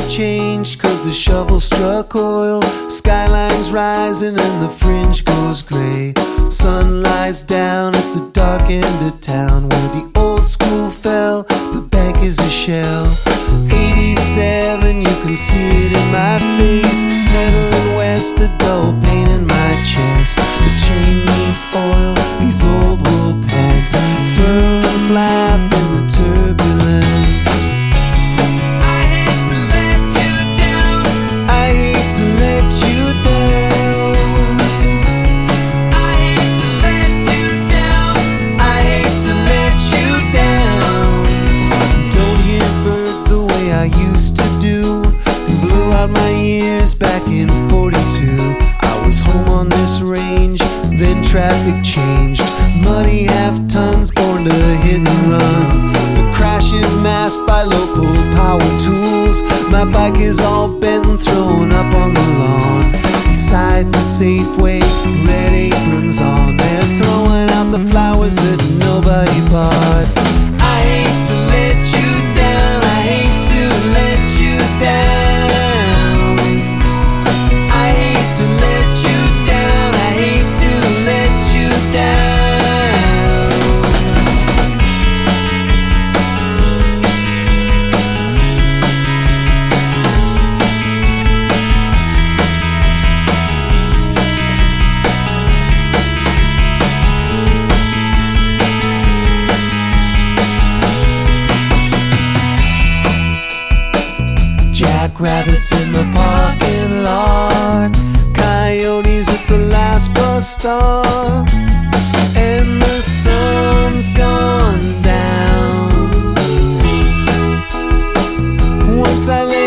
changed 'cause the shovel struck oil. Skylines rising and the fringe goes gray. Sun lies down at the dark end of town where the old school fell. The bank is a shell. 87, you can see it in my face. Pedaling west, a dull pain in my chest. The chain needs oil, these old wool pads furl and flap in the turbulence. I hate to let you down. I hate to let you down. I hate to let you down. I hate to let you down. Don't hear birds the way I used to do. Blew out my ears back in 42. I was home on this range, then traffic changed. Muddy half-tons born to hit and run. The crash is masked by local power tools. My bike is all bent and thrown up on the lawn. Beside the Safeway, red aprons on. They're throwing out the flowers that nobody bought. I hate to let you down. I hate to let you down. I hate to let you down. I hate to let you down. Jackrabbits in the parking lot, coyotes at the last bus stop, and the sun's gone down. Once I lay